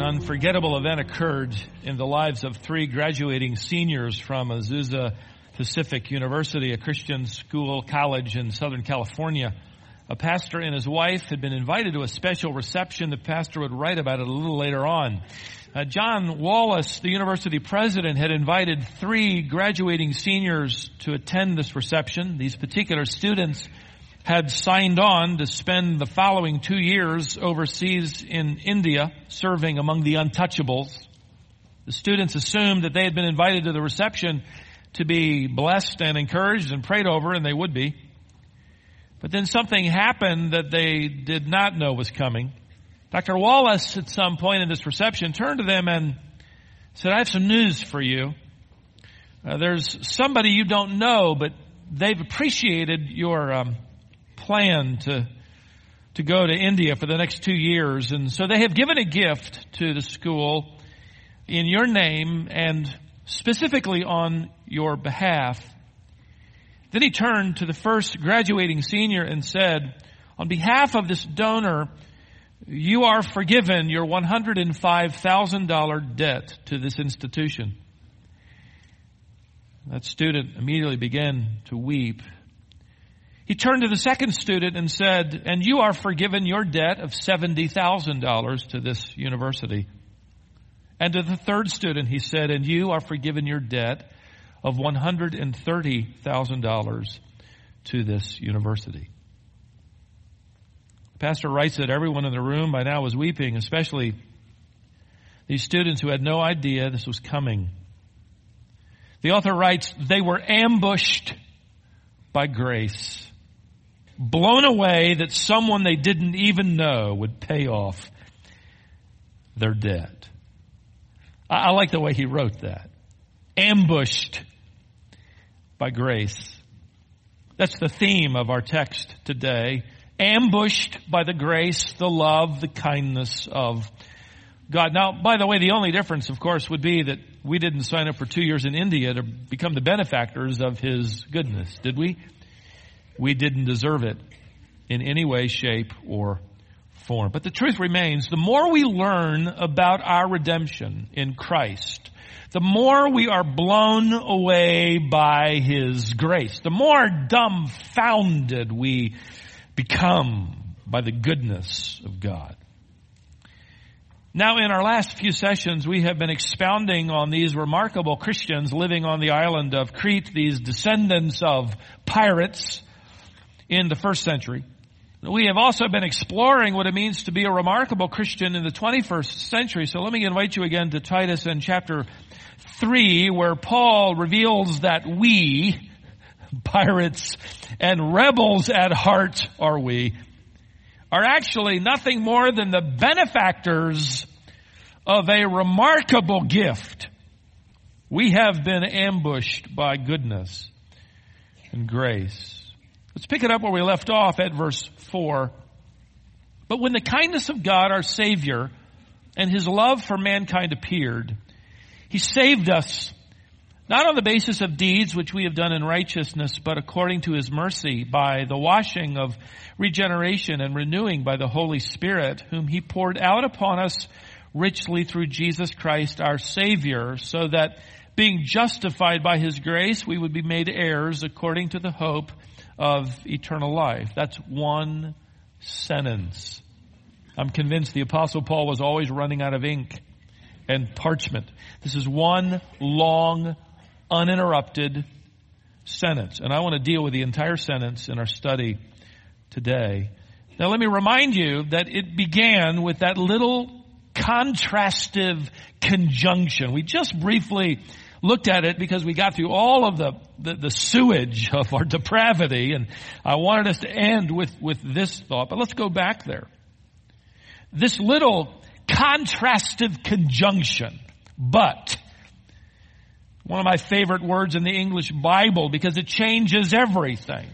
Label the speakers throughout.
Speaker 1: unforgettable event occurred in the lives of three graduating seniors from Azusa Pacific University, a Christian school college in Southern California. A pastor and his wife had been invited to a special reception. The pastor would write about it a little later on. John Wallace, the university president, had invited three graduating seniors to attend this reception. These particular students had signed on to spend the following 2 years overseas in India, serving among the untouchables. The students assumed that they had been invited to the reception to be blessed and encouraged and prayed over, and they would be. But then something happened that they did not know was coming. Dr. Wallace, at some point in this reception, turned to them and said, "I have some news for you. There's somebody you don't know, but they've appreciated your plan to go to India for the next 2 years. And so they have given a gift to the school in your name and specifically on your behalf." Then he turned to the first graduating senior and said, "On behalf of this donor, you are forgiven your $105,000 debt to this institution." That student immediately began to weep. He turned to the second student and said, "And you are forgiven your debt of $70,000 to this university." And to the third student, he said, "And you are forgiven your debt of $130,000 to this university." The pastor writes that everyone in the room by now was weeping, especially these students who had no idea this was coming. The author writes, "They were ambushed by grace, blown away that someone they didn't even know would pay off their debt." I like the way he wrote that. Ambushed by grace. That's the theme of our text today. Ambushed by the grace, the love, the kindness of God. Now, by the way, the only difference, of course, would be that we didn't sign up for 2 years in India to become the benefactors of His goodness, did we? We didn't deserve it in any way, shape, or form. But the truth remains, the more we learn about our redemption in Christ, the more we are blown away by His grace, the more dumbfounded we become by the goodness of God. Now, in our last few sessions, we have been expounding on these remarkable Christians living on the island of Crete, these descendants of pirates in the first century. We have also been exploring what it means to be a remarkable Christian in the 21st century. So let me invite you again to Titus in chapter 3, where Paul reveals that we, pirates and rebels at heart are we, are actually nothing more than the benefactors of a remarkable gift. We have been ambushed by goodness and grace. Let's pick it up where we left off at verse 4. "But when the kindness of God our Savior and His love for mankind appeared, He saved us, not on the basis of deeds which we have done in righteousness, but according to His mercy, by the washing of regeneration and renewing by the Holy Spirit, whom He poured out upon us richly through Jesus Christ our Savior, so that being justified by His grace, we would be made heirs according to the hope of eternal life." That's one sentence. I'm convinced the Apostle Paul was always running out of ink and parchment. This is one long, uninterrupted sentence. And I want to deal with the entire sentence in our study today. Now let me remind you that it began with that little contrastive conjunction. We just briefly looked at it because we got through all of the sewage of our depravity, and I wanted us to end with this thought. But let's go back there. This little contrastive conjunction, but, one of my favorite words in the English Bible because it changes everything.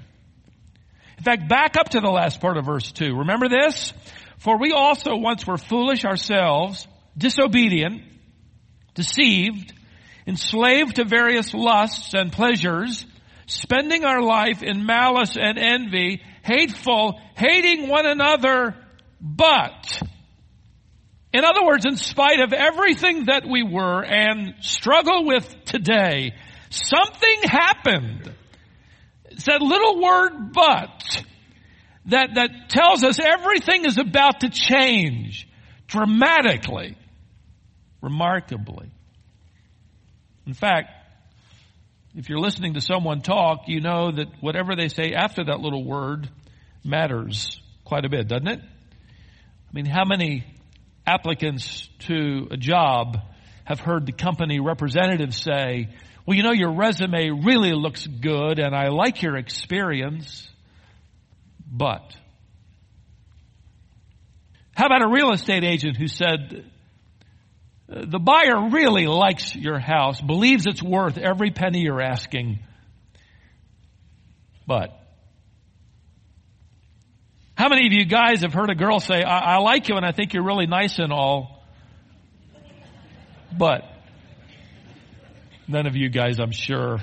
Speaker 1: In fact, back up to the last part of verse 2. Remember this? "For we also once were foolish ourselves, disobedient, deceived, enslaved to various lusts and pleasures, spending our life in malice and envy, hateful, hating one another, but In other words, in spite of everything that we were and struggle with today, something happened. It's that little word but that tells us everything is about to change dramatically, remarkably. In fact, if you're listening to someone talk, you know that whatever they say after that little word matters quite a bit, doesn't it? I mean, how many applicants to a job have heard the company representative say, well, you know, your resume really looks good and I like your experience, but. How about a real estate agent who said, the buyer really likes your house, believes it's worth every penny you're asking, but. How many of you guys have heard a girl say, I like you and I think you're really nice and all, but. None of you guys, I'm sure.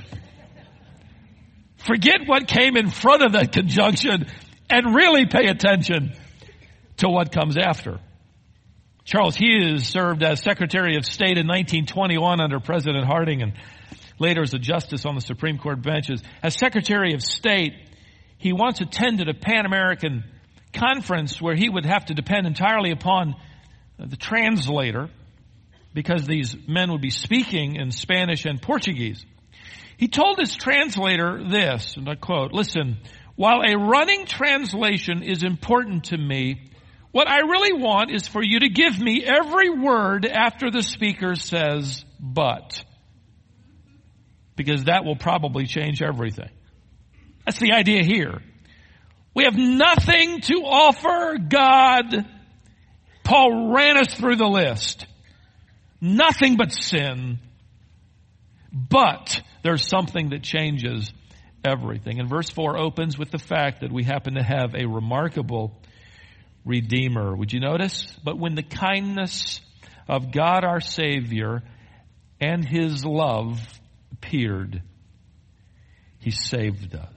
Speaker 1: Forget what came in front of the conjunction and really pay attention to what comes after. Charles Hughes served as Secretary of State in 1921 under President Harding and later as a justice on the Supreme Court benches. As Secretary of State, he once attended a Pan-American conference where he would have to depend entirely upon the translator because these men would be speaking in Spanish and Portuguese. He told his translator this, and I quote, listen, while a running translation is important to me, what I really want is for you to give me every word after the speaker says, but. Because that will probably change everything. That's the idea here. We have nothing to offer God. Paul ran us through the list. Nothing but sin. But there's something that changes everything. And verse 4 opens with the fact that we happen to have a remarkable Redeemer. Would you notice? But when the kindness of God our Savior and His love appeared, He saved us.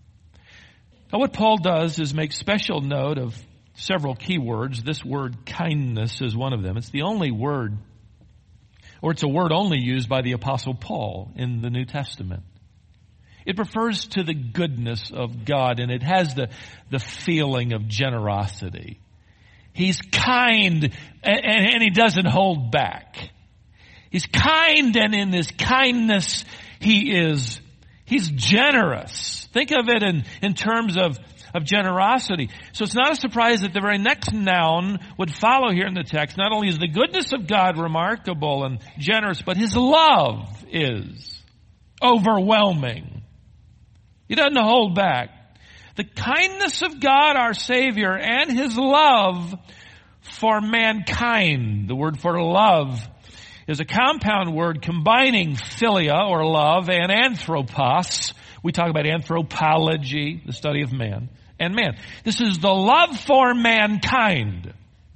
Speaker 1: Now what Paul does is make special note of several key words. This word kindness is one of them. It's the only word, or it's a word only used by the Apostle Paul in the New Testament. It refers to the goodness of God, and it has the feeling of generosity. He's kind, and He doesn't hold back. He's kind, and in His kindness, He's generous. Think of it in terms of generosity. So it's not a surprise that the very next noun would follow here in the text. Not only is the goodness of God remarkable and generous, but His love is overwhelming. He doesn't hold back. The kindness of God our Savior and His love for mankind. The word for love is a compound word combining philia or love and anthropos. We talk about anthropology, the study of man, and man. This is the love for mankind.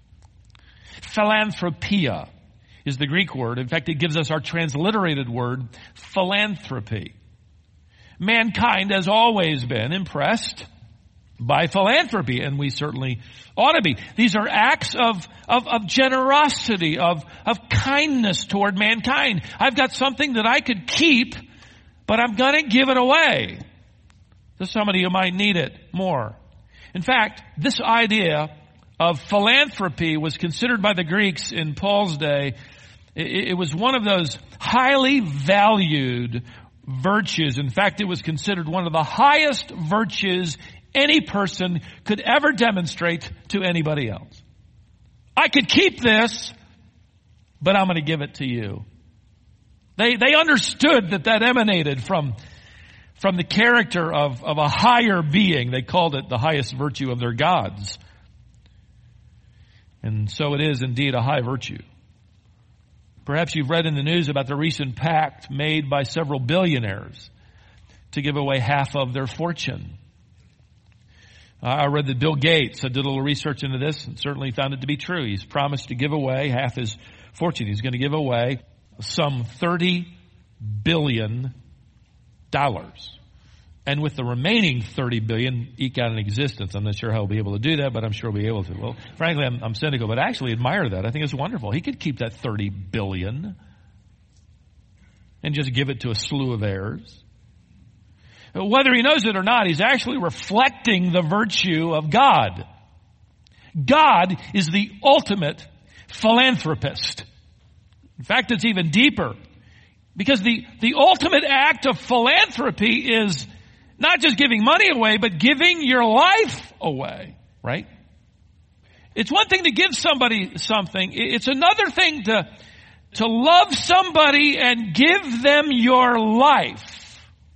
Speaker 1: Philanthropia is the Greek word. In fact, it gives us our transliterated word, philanthropy. Mankind has always been impressed by philanthropy, and we certainly ought to be. These are acts of generosity, of kindness toward mankind. I've got something that I could keep, but I'm going to give it away to somebody who might need it more. In fact, this idea of philanthropy was considered by the Greeks in Paul's day. It was one of those highly valued virtues. In fact, it was considered one of the highest virtues any person could ever demonstrate to anybody else. I could keep this, but I'm going to give it to you. They understood that emanated from the character of a higher being. They called it the highest virtue of their gods. And so it is indeed a high virtue. Perhaps you've read in the news about the recent pact made by several billionaires to give away half of their fortune. I read that Bill Gates, I did a little research into this and certainly found it to be true. He's promised to give away half his fortune. He's going to give away some $30 billion and with the remaining 30 billion, eke out an existence. I'm not sure how he'll be able to do that, but I'm sure he'll be able to. Well, frankly, I'm cynical, but I actually admire that. I think it's wonderful. He could keep that 30 billion and just give it to a slew of heirs. Whether he knows it or not, he's actually reflecting the virtue of God. God is the ultimate philanthropist. In fact, it's even deeper, because the ultimate act of philanthropy is not just giving money away, but giving your life away, right? It's one thing to give somebody something. It's another thing to love somebody and give them your life.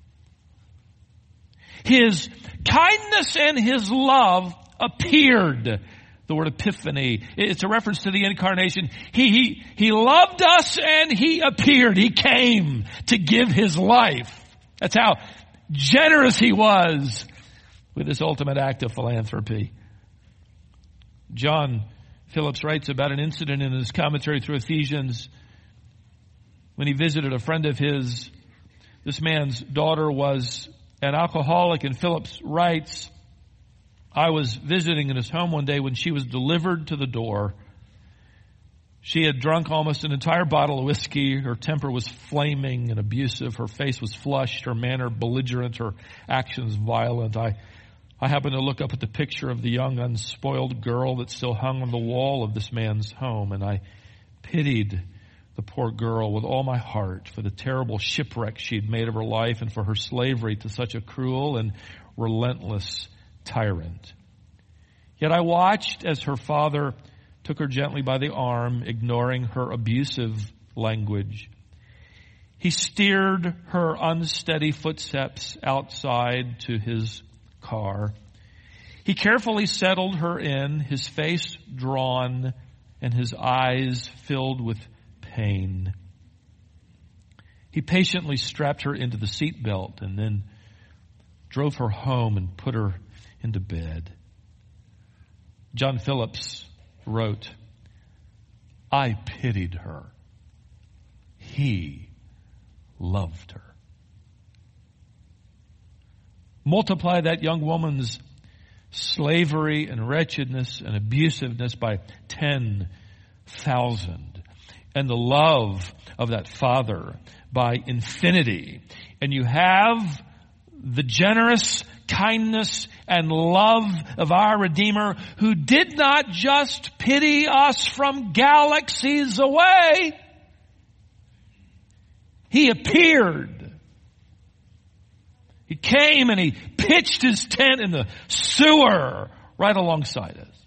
Speaker 1: His kindness and his love appeared. The word epiphany, it's a reference to the incarnation. He loved us and he appeared. He came to give his life. That's how generous he was with this ultimate act of philanthropy. John Phillips writes about an incident in his commentary through Ephesians when he visited a friend of his. This man's daughter was an alcoholic, and Phillips writes, I was visiting in his home one day when she was delivered to the door. She had drunk almost an entire bottle of whiskey. Her temper was flaming and abusive. Her face was flushed, her manner belligerent, her actions violent. I happened to look up at the picture of the young, unspoiled girl that still hung on the wall of this man's home, and I pitied the poor girl with all my heart for the terrible shipwreck she'd made of her life and for her slavery to such a cruel and relentless tyrant. Yet I watched as her father took her gently by the arm, ignoring her abusive language. He steered her unsteady footsteps outside to his car. He carefully settled her in, his face drawn and his eyes filled with pain. He patiently strapped her into the seatbelt and then drove her home and put her into bed. John Phillips wrote, I pitied her. He loved her. Multiply that young woman's slavery and wretchedness and abusiveness by 10,000, and the love of that father by infinity, and you have the generous kindness and love of our Redeemer, who did not just pity us from galaxies away. He appeared. He came and he pitched his tent in the sewer right alongside us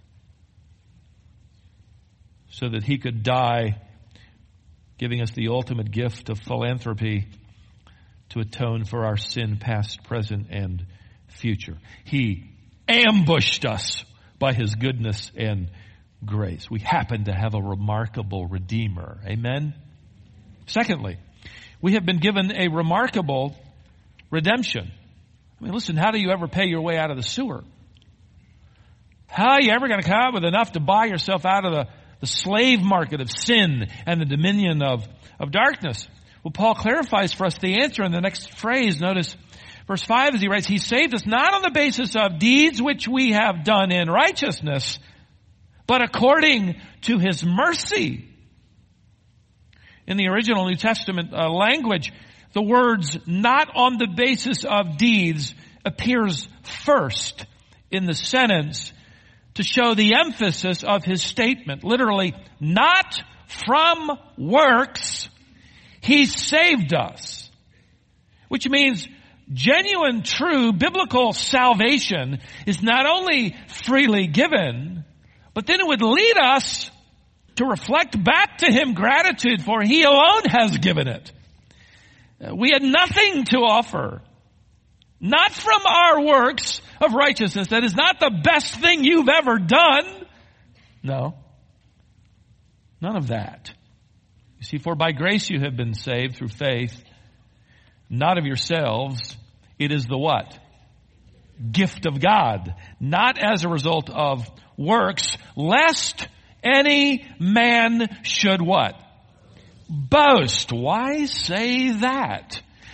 Speaker 1: so that he could die, giving us the ultimate gift of philanthropy to atone for our sin, past, present, and future. He ambushed us by his goodness and grace. We happen to have a remarkable Redeemer. Amen? Secondly, we have been given a remarkable redemption. I mean, listen, how do you ever pay your way out of the sewer? How are you ever going to come up with enough to buy yourself out of the slave market of sin and the dominion of darkness? Well, Paul clarifies for us the answer in the next phrase. Notice verse 5 as he writes, He saved us not on the basis of deeds which we have done in righteousness, but according to His mercy. In the original New Testament language, the words not on the basis of deeds appears first in the sentence to show the emphasis of his statement. Literally, not from works, He saved us. Which means genuine, true, biblical salvation is not only freely given, but then it would lead us to reflect back to Him gratitude, for He alone has given it. We had nothing to offer. Not from our works of righteousness. That is not the best thing you've ever done. No. None of that. You see, for by grace you have been saved through faith, not of yourselves. It is the what? Gift of God. Not as a result of works, lest any man should what? Boast. Why say that?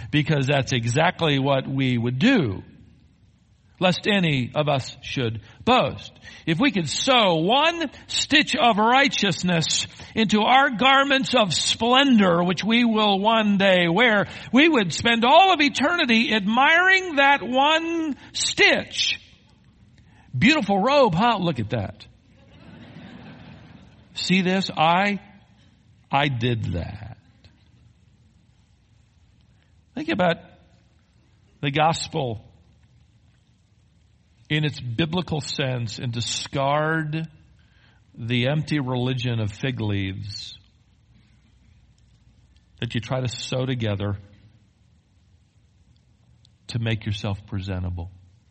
Speaker 1: because that's exactly what we would do, lest any of us should boast. If we could sew one stitch of righteousness into our garments of splendor, which we will one day wear, we would spend all of eternity admiring that one stitch. Beautiful robe, huh? Look at that. See this? I did that. Think about the gospel in its biblical sense and discard the empty religion of fig leaves that you try to sew together to make yourself presentable.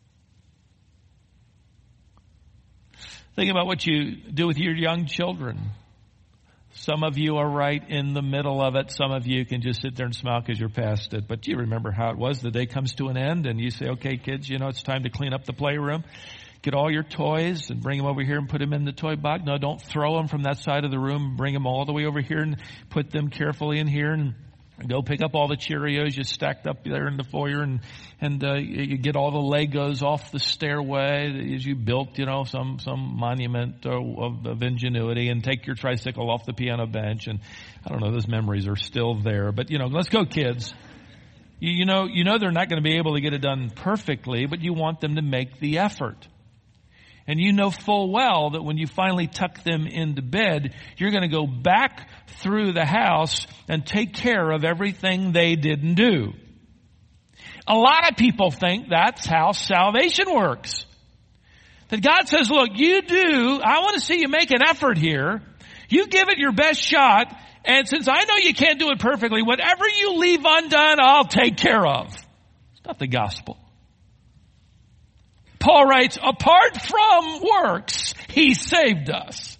Speaker 1: Think about what you do with your young children. Some of you are right in the middle of it. Some of you can just sit there and smile because you're past it. But do you remember how it was? The day comes to an end and you say, okay, kids, it's time to clean up the playroom. Get all your toys and bring them over here and put them in the toy box. No, don't throw them from that side of the room. Bring them all the way over here and put them carefully in here, and go pick up all the Cheerios you stacked up there in the foyer, and you get all the Legos off the stairway as you built, some monument of ingenuity, and take your tricycle off the piano bench. And I don't know, those memories are still there. But, let's go, kids. You know they're not going to be able to get it done perfectly, but you want them to make the effort. And you know full well that when you finally tuck them into bed, you're going to go back through the house and take care of everything they didn't do. A lot of people think that's how salvation works. That God says, look, I want to see you make an effort here. You give it your best shot. And since I know you can't do it perfectly, whatever you leave undone, I'll take care of. It's not the gospel. Paul writes, apart from works, he saved us.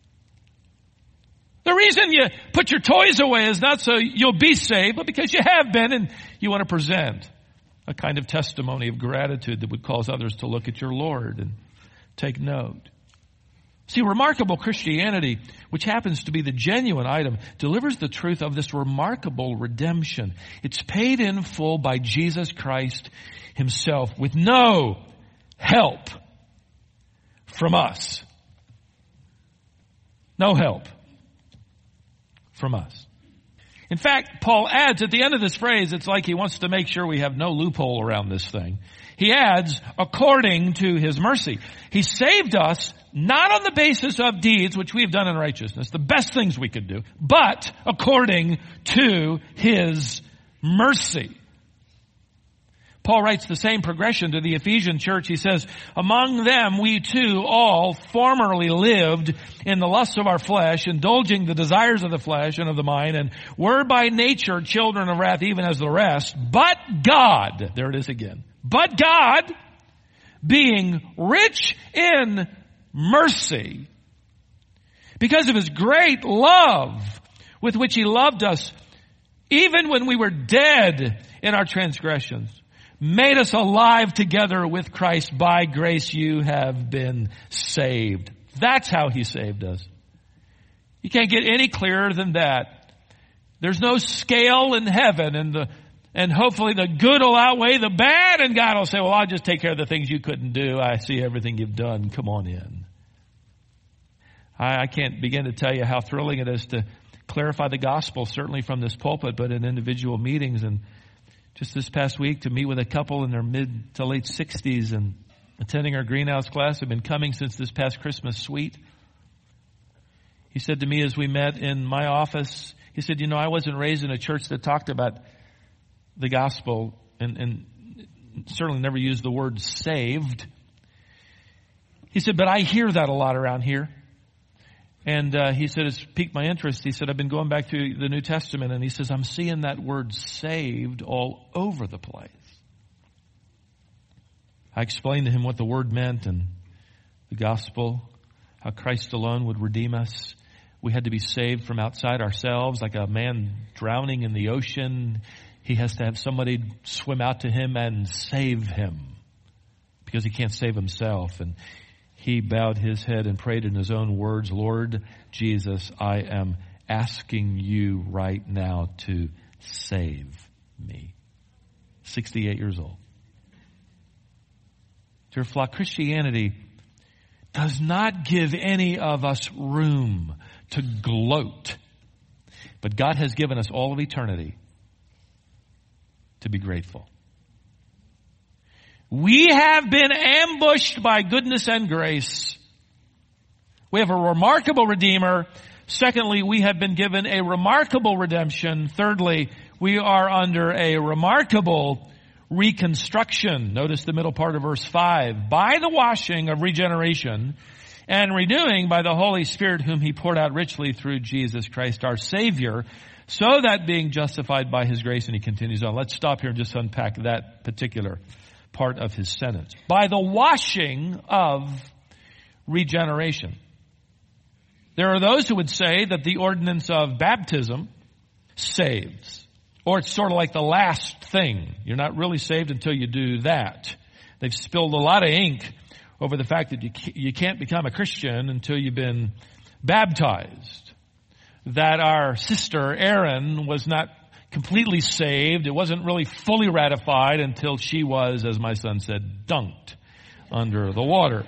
Speaker 1: The reason you put your toys away is not so you'll be saved, but because you have been, and you want to present a kind of testimony of gratitude that would cause others to look at your Lord and take note. See, remarkable Christianity, which happens to be the genuine item, delivers the truth of this remarkable redemption. It's paid in full by Jesus Christ himself with no help from us. No help from us. In fact, Paul adds at the end of this phrase, it's like he wants to make sure we have no loophole around this thing. He adds, according to his mercy. He saved us not on the basis of deeds which we have done in righteousness, the best things we could do, but according to his mercy. Paul writes the same progression to the Ephesian church. He says, among them we too all formerly lived in the lusts of our flesh, indulging the desires of the flesh and of the mind, and were by nature children of wrath even as the rest. But God, there it is again, but God, being rich in mercy, because of his great love with which he loved us, even when we were dead in our transgressions, made us alive together with Christ. By grace you have been saved. That's how he saved us. You can't get any clearer than that. There's no scale in heaven, and hopefully the good will outweigh the bad, and God will say, well, I'll just take care of the things you couldn't do. I see everything you've done. Come on in. I can't begin to tell you how thrilling it is to clarify the gospel, certainly from this pulpit, but in individual meetings. And just this past week to meet with a couple in their mid to late 60s and attending our greenhouse class. Have been coming since this past Christmas suite. He said to me as we met in my office, he said, I wasn't raised in a church that talked about the gospel and certainly never used the word saved. He said, but I hear that a lot around here. And he said, it's piqued my interest. He said, I've been going back through the New Testament, and he says, I'm seeing that word saved all over the place. I explained to him what the word meant and the gospel, how Christ alone would redeem us. We had to be saved from outside ourselves, like a man drowning in the ocean. He has to have somebody swim out to him and save him because he can't save himself. And he bowed his head and prayed in his own words, Lord Jesus, I am asking you right now to save me. 68 years old. Dear flock, Christianity does not give any of us room to gloat. But God has given us all of eternity to be grateful. We have been ambushed by goodness and grace. We have a remarkable Redeemer. Secondly, we have been given a remarkable redemption. Thirdly, we are under a remarkable reconstruction. Notice the middle part of verse 5. By the washing of regeneration and renewing by the Holy Spirit whom He poured out richly through Jesus Christ our Savior, so that being justified by His grace, and he continues on. Let's stop here and just unpack that particular part of his sentence. By the washing of regeneration. There are those who would say that the ordinance of baptism saves. Or it's sort of like the last thing. You're not really saved until you do that. They've spilled a lot of ink over the fact that you can't become a Christian until you've been baptized. That our sister Erin was not completely saved. It wasn't really fully ratified until she was, as my son said, dunked under the water.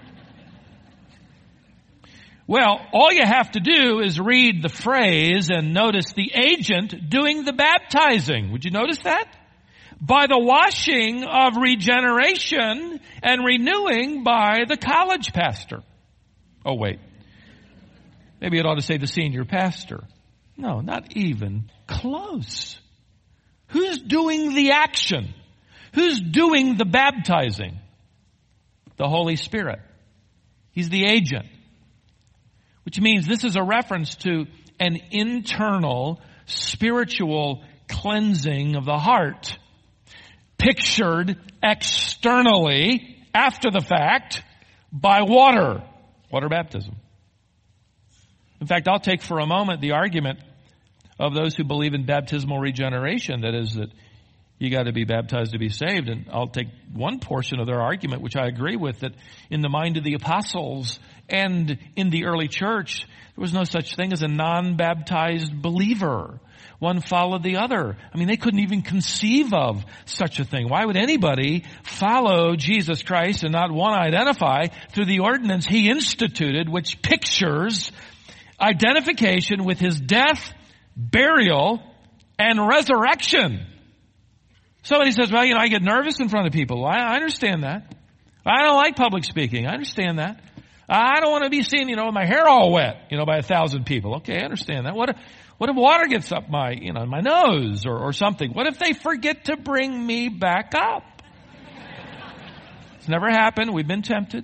Speaker 1: Well, all you have to do is read the phrase and notice the agent doing the baptizing. Would you notice that? By the washing of regeneration and renewing by the college pastor. Oh, wait. Maybe it ought to say the senior pastor. No, not even close. Who's doing the action? Who's doing the baptizing? The Holy Spirit. He's the agent. Which means this is a reference to an internal spiritual cleansing of the heart. Pictured externally, after the fact, by water. Water baptism. In fact, I'll take for a moment the argument of those who believe in baptismal regeneration. That is that you got to be baptized to be saved. And I'll take one portion of their argument, which I agree with, that in the mind of the apostles and in the early church, there was no such thing as a non-baptized believer. One followed the other. I mean, they couldn't even conceive of such a thing. Why would anybody follow Jesus Christ and not want to identify through the ordinance He instituted, which pictures identification with His death, burial, and resurrection? Somebody says, well, I get nervous in front of people. Well, I understand that. I don't like public speaking. I understand that. I don't want to be seen, with my hair all wet, by 1,000 people. Okay, I understand that. What if water gets up my nose or something? What if they forget to bring me back up? It's never happened. We've been tempted.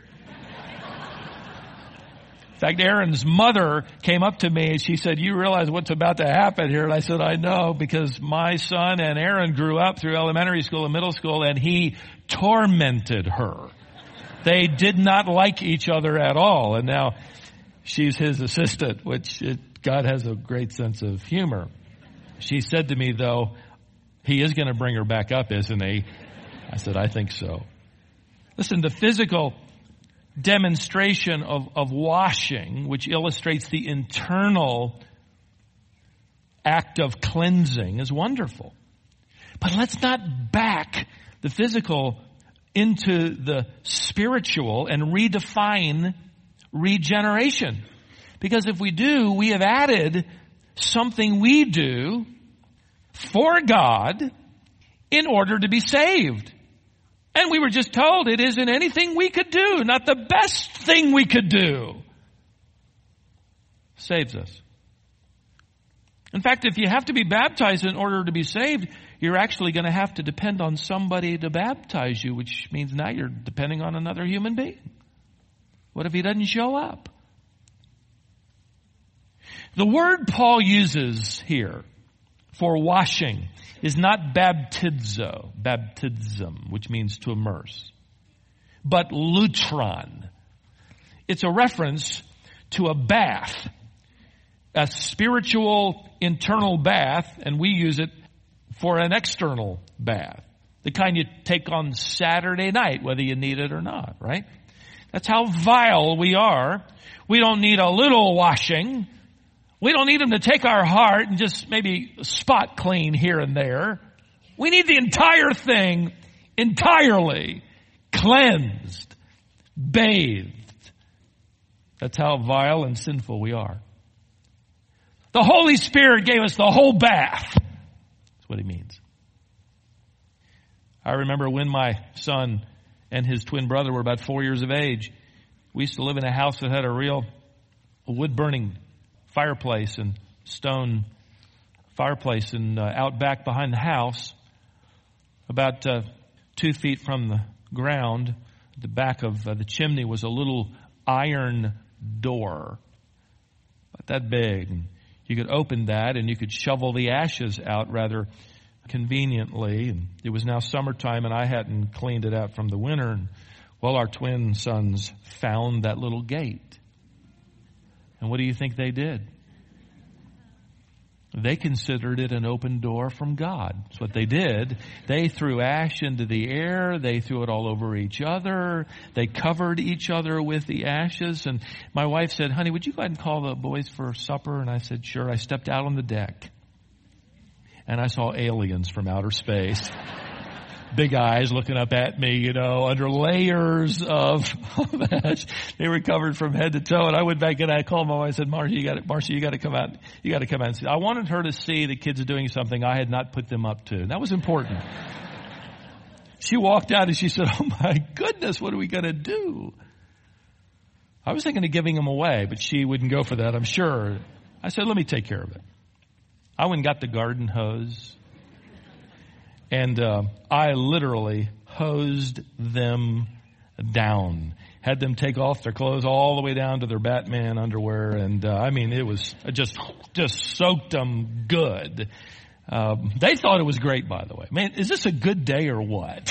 Speaker 1: In fact, Aaron's mother came up to me and she said, you realize what's about to happen here? And I said, I know, because my son and Aaron grew up through elementary school and middle school, and he tormented her. They did not like each other at all. And now she's his assistant, which God has a great sense of humor. She said to me, though, he is going to bring her back up, isn't he? I said, I think so. Listen, the physical demonstration of washing, which illustrates the internal act of cleansing, is wonderful. But let's not back the physical into the spiritual and redefine regeneration. Because if we do, we have added something we do for God in order to be saved. And we were just told it isn't anything we could do, not the best thing we could do, saves us. In fact, if you have to be baptized in order to be saved, you're actually going to have to depend on somebody to baptize you, which means now you're depending on another human being. What if he doesn't show up? The word Paul uses here for washing is not baptizo, baptism, which means to immerse, but lutron. It's a reference to a bath, a spiritual internal bath, and we use it for an external bath, the kind you take on Saturday night, whether you need it or not, right? That's how vile we are. We don't need a little washing. We don't need Him to take our heart and just maybe spot clean here and there. We need the entire thing entirely cleansed, bathed. That's how vile and sinful we are. The Holy Spirit gave us the whole bath. That's what he means. I remember when my son and his twin brother were about 4 years of age, we used to live in a house that had a wood-burning fireplace and stone fireplace and out back behind the house, about 2 feet from the ground, at the back of the chimney was a little iron door, about that big. And you could open that and you could shovel the ashes out rather conveniently. And it was now summertime and I hadn't cleaned it out from the winter. And well, our twin sons found that little gate. And what do you think they did? They considered it an open door from God. That's what they did. They threw ash into the air. They threw it all over each other. They covered each other with the ashes. And my wife said, honey, would you go ahead and call the boys for supper? And I said, sure. I stepped out on the deck. And I saw aliens from outer space. Big eyes looking up at me, under layers of ash. They were covered from head to toe. And I went back and I called my wife and said, Marcia, you got to come out. You got to come out and see. I wanted her to see the kids doing something I had not put them up to. That was important. She walked out and she said, oh my goodness, what are we going to do? I was thinking of giving them away, but she wouldn't go for that, I'm sure. I said, let me take care of it. I went and got the garden hose. And I literally hosed them down. Had them take off their clothes all the way down to their Batman underwear. And it was just soaked them good. They thought it was great, by the way. Man, is this a good day or what?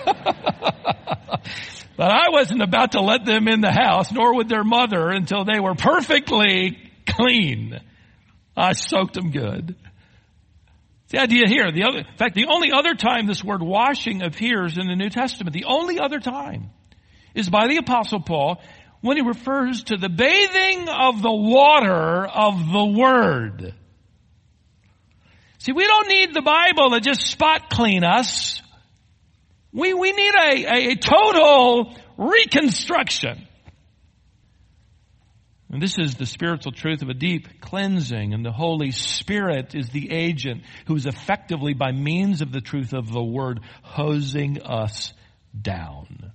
Speaker 1: But I wasn't about to let them in the house, nor would their mother, until they were perfectly clean. I soaked them good. The idea here, in fact, the only other time this word washing appears in the New Testament, the only other time, is by the Apostle Paul when he refers to the bathing of the water of the Word. See, we don't need the Bible to just spot clean us. We need a total reconstruction. And this is the spiritual truth of a deep cleansing. And the Holy Spirit is the agent who is effectively, by means of the truth of the Word, hosing us down.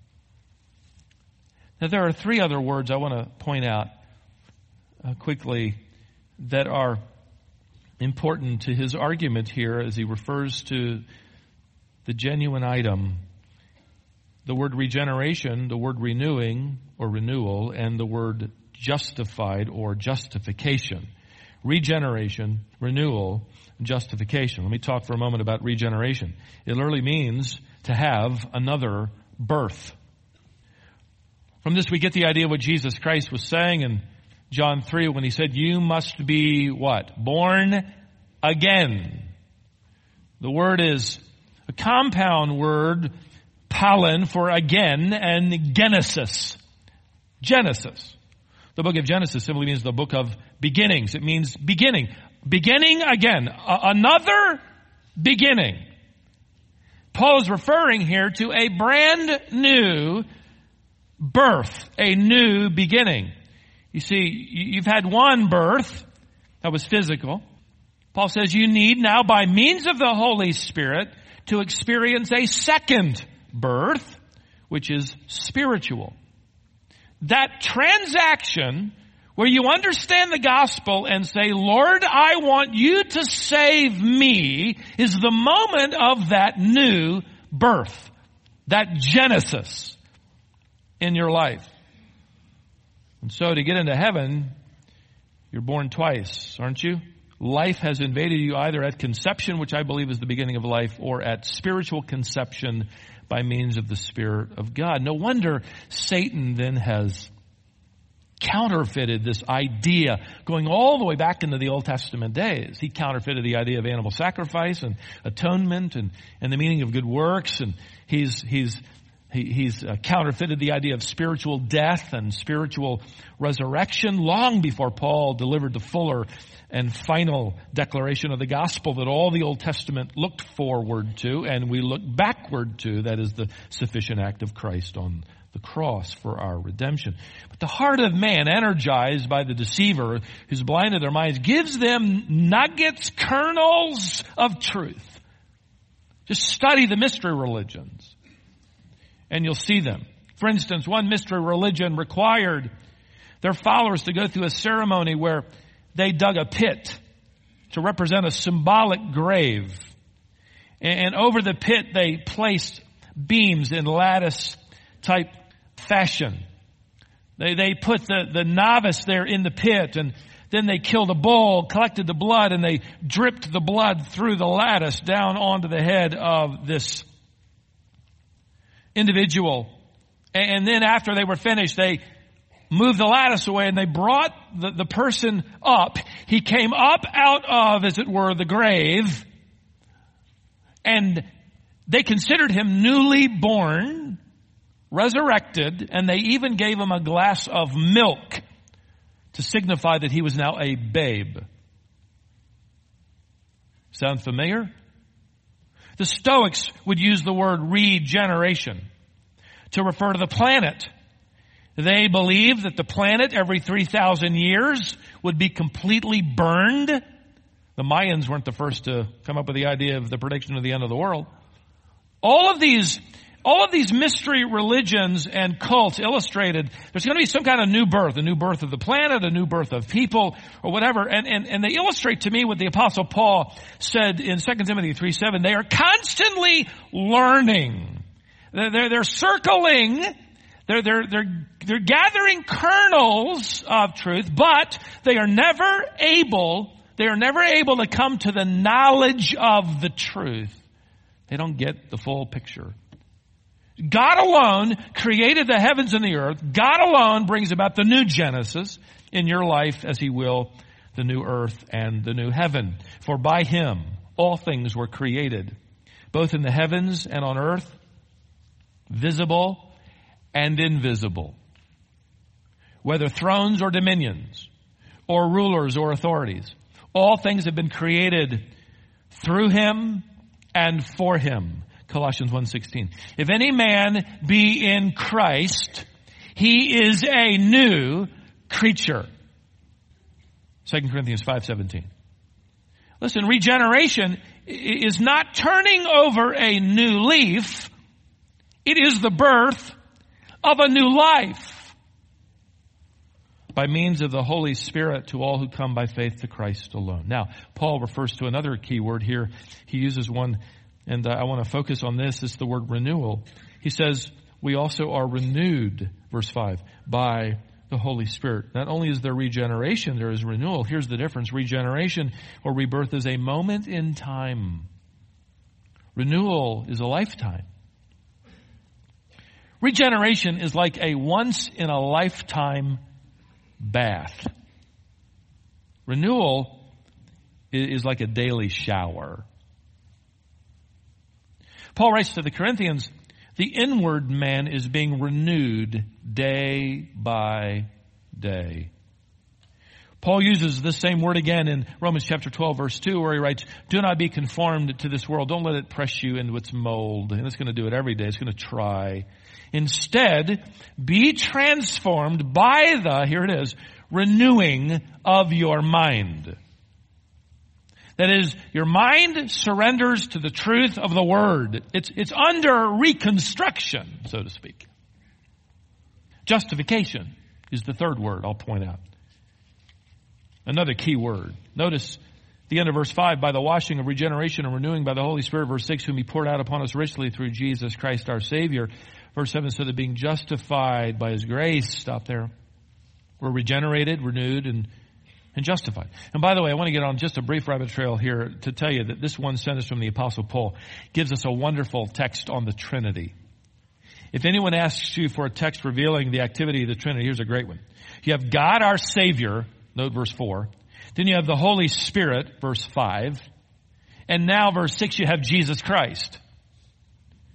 Speaker 1: Now, there are 3 other words I want to point out quickly that are important to his argument here as he refers to the genuine item. The word regeneration, the word renewing or renewal, and the word justified or justification. Regeneration, renewal, and justification. Let me talk for a moment about regeneration. It literally means to have another birth. From this we get the idea of what Jesus Christ was saying in John 3 when he said, you must be what? Born again. The word is a compound word, palin, for again, and genesis. Genesis. The book of Genesis simply means the book of beginnings. It means beginning. Beginning again. Another beginning. Paul is referring here to a brand new birth. A new beginning. You see, you've had one birth that was physical. Paul says you need now, by means of the Holy Spirit, to experience a second birth, which is spiritual. That transaction where you understand the gospel and say, Lord, I want you to save me, is the moment of that new birth, that genesis in your life. And so to get into heaven, you're born twice, aren't you? Life has invaded you either at conception, which I believe is the beginning of life, or at spiritual conception by means of the Spirit of God. No wonder Satan then has counterfeited this idea going all the way back into the Old Testament days. He counterfeited the idea of animal sacrifice and atonement and the meaning of good works. And he's He's counterfeited the idea of spiritual death and spiritual resurrection long before Paul delivered the fuller and final declaration of the gospel that all the Old Testament looked forward to and we look backward to, that is the sufficient act of Christ on the cross for our redemption. But the heart of man, energized by the deceiver who's blinded their minds, gives them nuggets, kernels of truth. Just study the mystery religions and you'll see them. For instance, one mystery religion required their followers to go through a ceremony where they dug a pit to represent a symbolic grave. And over the pit they placed beams in lattice type fashion. They put the novice there in the pit, and then they killed a bull, collected the blood, and they dripped the blood through the lattice down onto the head of this individual. And then after they were finished, they moved the lattice away and they brought the person up. He came up out of, as it were, the grave, and they considered him newly born, resurrected, and they even gave him a glass of milk to signify that he was now a babe. Sound familiar? The Stoics would use the word regeneration to refer to the planet. They believed that the planet every 3,000 years would be completely burned. The Mayans weren't the first to come up with the idea of the prediction of the end of the world. All of these mystery religions and cults illustrated there's going to be some kind of new birth, a new birth of the planet, a new birth of people, or whatever. And they illustrate to me what the Apostle Paul said in 2 Timothy 3:7. They are constantly learning. They're circling. They're gathering kernels of truth, but they are never able to come to the knowledge of the truth. They don't get the full picture. God alone created the heavens and the earth. God alone brings about the new Genesis in your life, as he will the new earth and the new heaven. For by him all things were created, both in the heavens and on earth, visible and invisible. Whether thrones or dominions, or rulers or authorities, all things have been created through him and for him. Colossians 1:16. If any man be in Christ, he is a new creature. 2 Corinthians 5:17. Listen, regeneration is not turning over a new leaf. It is the birth of a new life by means of the Holy Spirit to all who come by faith to Christ alone. Now, Paul refers to another key word here. He uses one, and I want to focus on this. It's the word renewal. He says, we also are renewed, verse 5, by the Holy Spirit. Not only is there regeneration, there is renewal. Here's the difference. Regeneration or rebirth is a moment in time. Renewal is a lifetime. Regeneration is like a once-in-a-lifetime bath. Renewal is like a daily shower. Paul writes to the Corinthians, the inward man is being renewed day by day. Paul uses this same word again in Romans chapter 12, verse 2, where he writes, do not be conformed to this world. Don't let it press you into its mold. And it's going to do it every day. It's going to try. Instead, be transformed by the, here it is, renewing of your mind. That is, your mind surrenders to the truth of the Word. It's under reconstruction, so to speak. Justification is the third word I'll point out. Another key word. Notice the end of verse 5, by the washing of regeneration and renewing by the Holy Spirit. Verse 6, whom he poured out upon us richly through Jesus Christ our Savior. Verse 7, so that being justified by his grace, stop there. We're regenerated, renewed, and justified. And by the way, I want to get on just a brief rabbit trail here to tell you that this one sentence from the Apostle Paul gives us a wonderful text on the Trinity. If anyone asks you for a text revealing the activity of the Trinity, here's a great one. You have God our Savior, note verse 4. Then you have the Holy Spirit, verse 5. And now verse 6, you have Jesus Christ.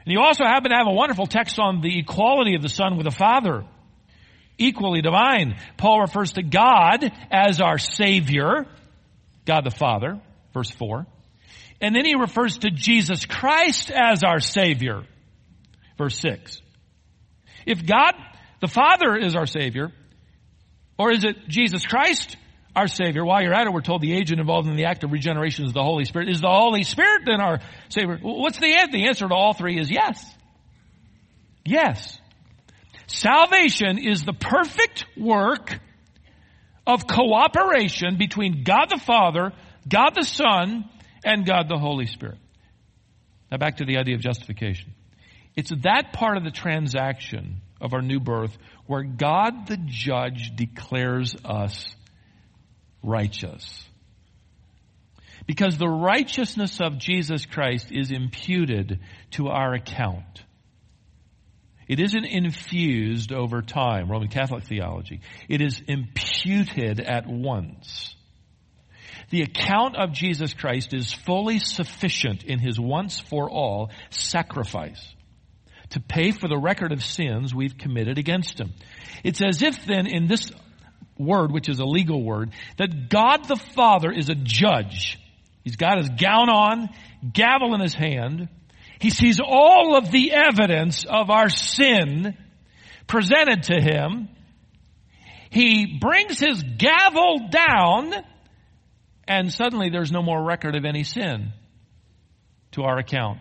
Speaker 1: And you also happen to have a wonderful text on the equality of the Son with the Father. Equally divine. Paul refers to God as our Savior, God the Father, verse 4. And then he refers to Jesus Christ as our Savior, verse 6. If God the Father is our Savior, or is it Jesus Christ our Savior? While you're at it, we're told the agent involved in the act of regeneration is the Holy Spirit. Is the Holy Spirit then our Savior? What's the answer? The answer to all three is yes. Yes. Salvation is the perfect work of cooperation between God the Father, God the Son, and God the Holy Spirit. Now back to the idea of justification. It's that part of the transaction of our new birth where God the judge declares us righteous. Because the righteousness of Jesus Christ is imputed to our account. It isn't infused over time, Roman Catholic theology. It is imputed at once. The account of Jesus Christ is fully sufficient in his once-for-all sacrifice to pay for the record of sins we've committed against him. It's as if then in this word, which is a legal word, that God the Father is a judge. He's got his gown on, gavel in his hand. He sees all of the evidence of our sin presented to him. He brings his gavel down, and suddenly there's no more record of any sin to our account.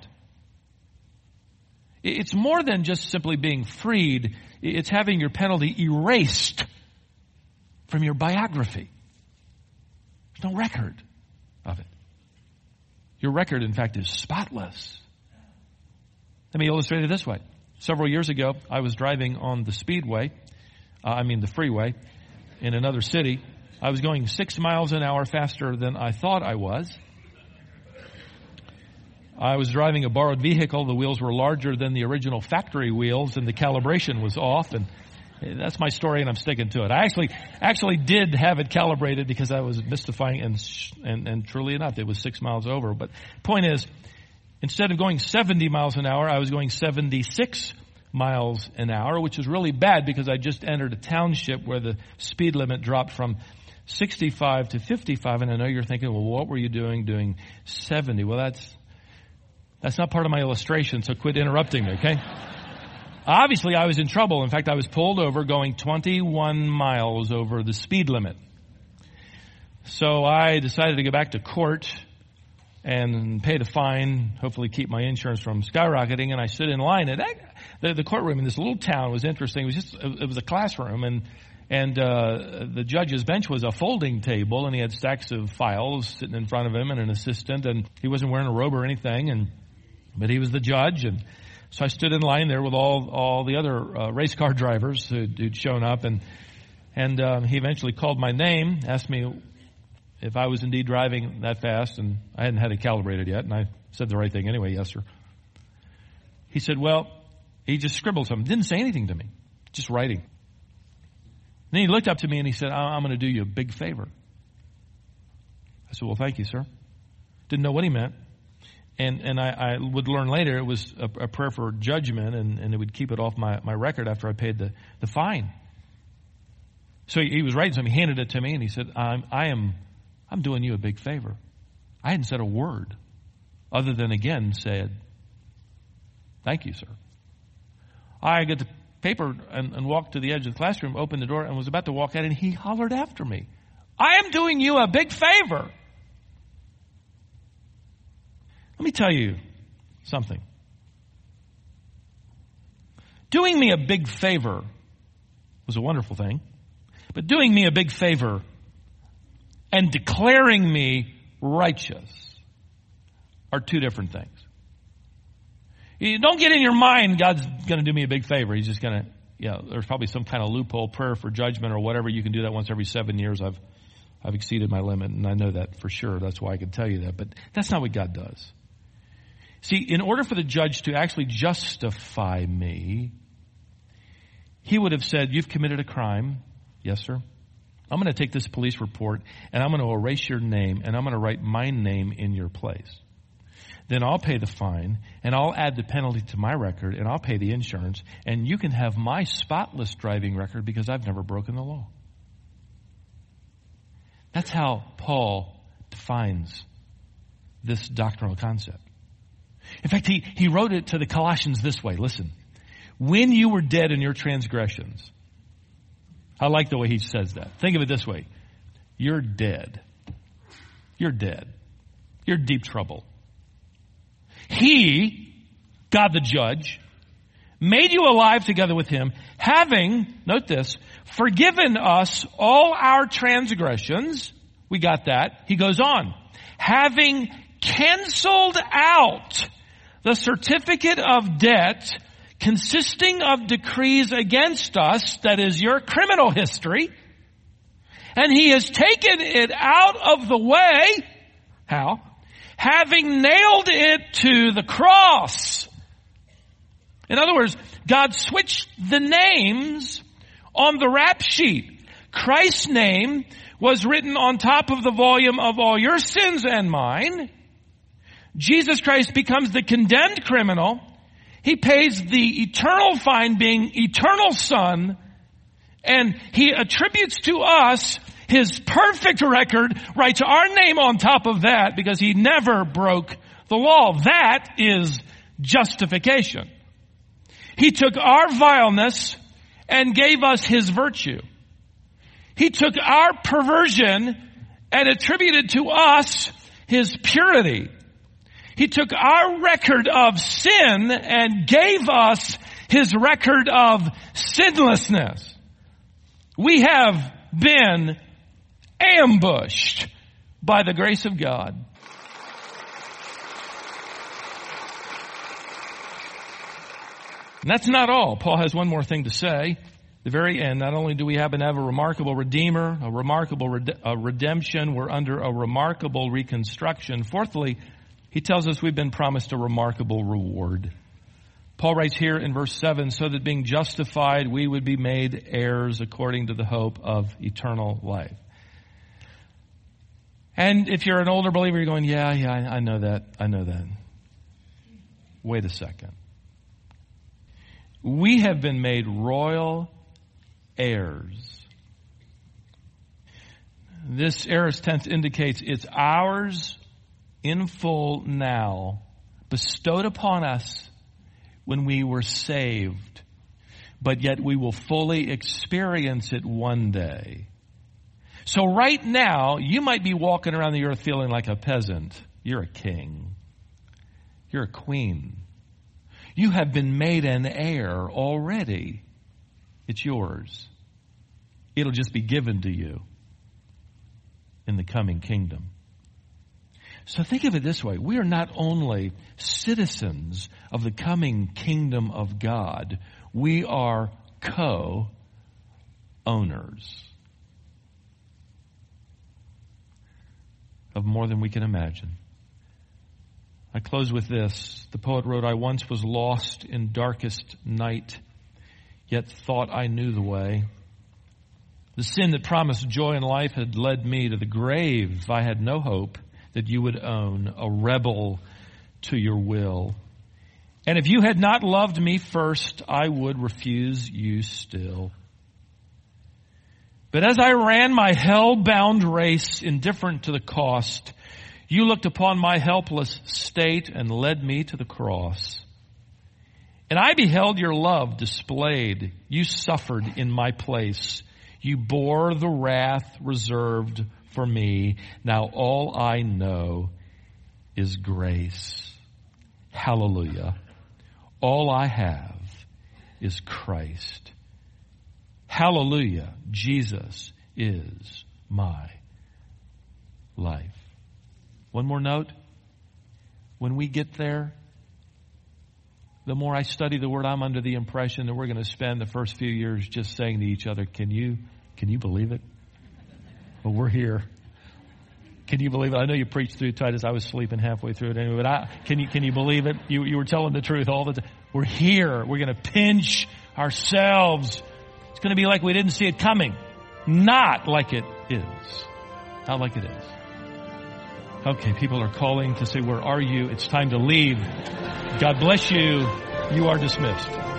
Speaker 1: It's more than just simply being freed. It's having your penalty erased from your biography. There's no record of it. Your record, in fact, is spotless. Let me illustrate it this way. Several years ago, I was driving on the the freeway, in another city. I was going 6 miles an hour faster than I thought I was. I was driving a borrowed vehicle. The wheels were larger than the original factory wheels, and the calibration was off. And that's my story, and I'm sticking to it. I actually did have it calibrated because I was mystifying, and truly enough, it was 6 miles over. But point is, instead of going 70 miles an hour, I was going 76 miles an hour, which is really bad because I just entered a township where the speed limit dropped from 65 to 55. And I know you're thinking, well, what were you doing 70? Well, that's not part of my illustration, so quit interrupting me, okay? Obviously, I was in trouble. In fact, I was pulled over going 21 miles over the speed limit. So I decided to go back to court and pay the fine, hopefully keep my insurance from skyrocketing, and I stood in line. And the courtroom in this little town was interesting. It was a classroom, and the judge's bench was a folding table, and he had stacks of files sitting in front of him and an assistant, and he wasn't wearing a robe or anything, but he was the judge. And so I stood in line there with all the other race car drivers who'd shown up, and he eventually called my name, asked me if I was indeed driving that fast, and I hadn't had it calibrated yet, and I said the right thing anyway, yes, sir. He said, well, he just scribbled something, didn't say anything to me, just writing. Then he looked up to me and he said, I'm going to do you a big favor. I said, well, thank you, sir. Didn't know what he meant. And I would learn later it was a prayer for judgment, and it would keep it off my record after I paid the fine. So he was writing something, he handed it to me, and he said, I'm doing you a big favor. I hadn't said a word other than again said, thank you, sir. I got the paper and walked to the edge of the classroom, opened the door, and was about to walk out, and he hollered after me, I am doing you a big favor. Let me tell you something. Doing me a big favor was a wonderful thing, but doing me a big favor and declaring me righteous are two different things. You don't get in your mind God's going to do me a big favor. He's just going to, there's probably some kind of loophole prayer for judgment or whatever. You can do that once every 7 years. I've exceeded my limit, and I know that for sure. That's why I can tell you that. But that's not what God does. See, in order for the judge to actually justify me, he would have said, you've committed a crime. Yes, sir. I'm going to take this police report, and I'm going to erase your name, and I'm going to write my name in your place. then I'll pay the fine, and I'll add the penalty to my record, and I'll pay the insurance, and you can have my spotless driving record because I've never broken the law. That's how Paul defines this doctrinal concept. In fact, he wrote it to the Colossians this way. Listen, when you were dead in your transgressions, I like the way he says that. Think of it this way. You're dead. You're dead. You're in deep trouble. He, God the judge, made you alive together with him, having, note this, forgiven us all our transgressions. We got that. He goes on. Having canceled out the certificate of debt consisting of decrees against us, that is your criminal history, and he has taken it out of the way. How? Having nailed it to the cross. In other words, God switched the names on the rap sheet. Christ's name was written on top of the volume of all your sins and mine. Jesus Christ becomes the condemned criminal. He pays the eternal fine, being eternal Son, and he attributes to us his perfect record, writes our name on top of that because he never broke the law. That is justification. He took our vileness and gave us his virtue. He took our perversion and attributed to us his purity. He took our record of sin and gave us his record of sinlessness. We have been ambushed by the grace of God. And that's not all. Paul has one more thing to say. The very end, not only do we happen to have a remarkable Redeemer, a remarkable redemption, we're under a remarkable reconstruction. Fourthly, he tells us we've been promised a remarkable reward. Paul writes here in verse 7, so that being justified, we would be made heirs according to the hope of eternal life. And if you're an older believer, you're going, yeah, I know that. Wait a second. We have been made royal heirs. This aorist tense indicates it's ours in full now, bestowed upon us when we were saved, but yet we will fully experience it one day. So right now, you might be walking around the earth feeling like a peasant. You're a king. You're a queen. You have been made an heir already. It's yours. It'll just be given to you in the coming kingdom. So think of it this way. We are not only citizens of the coming kingdom of God, we are co-owners. Of more than we can imagine. I close with this. The poet wrote, I once was lost in darkest night, yet thought I knew the way. The sin that promised joy in life had led me to the grave. I had no hope that you would own, a rebel to your will. And if you had not loved me first, I would refuse you still. But as I ran my hell-bound race, indifferent to the cost, you looked upon my helpless state and led me to the cross. And I beheld your love displayed. You suffered in my place. You bore the wrath reserved for me. Now all I know is grace. Hallelujah. All I have is Christ. Hallelujah. Jesus is my life. One more note. When we get there, the more I study the Word, I'm under the impression that we're going to spend the first few years just saying to each other, can you believe it? Well, we're here. Can you believe it? I know you preached through Titus. I was sleeping halfway through it anyway, but can you believe it? You were telling the truth all the time. We're here. We're going to pinch ourselves. It's going to be like we didn't see it coming. Not like it is. Not like it is. Okay, people are calling to say, where are you? It's time to leave. God bless you. You are dismissed.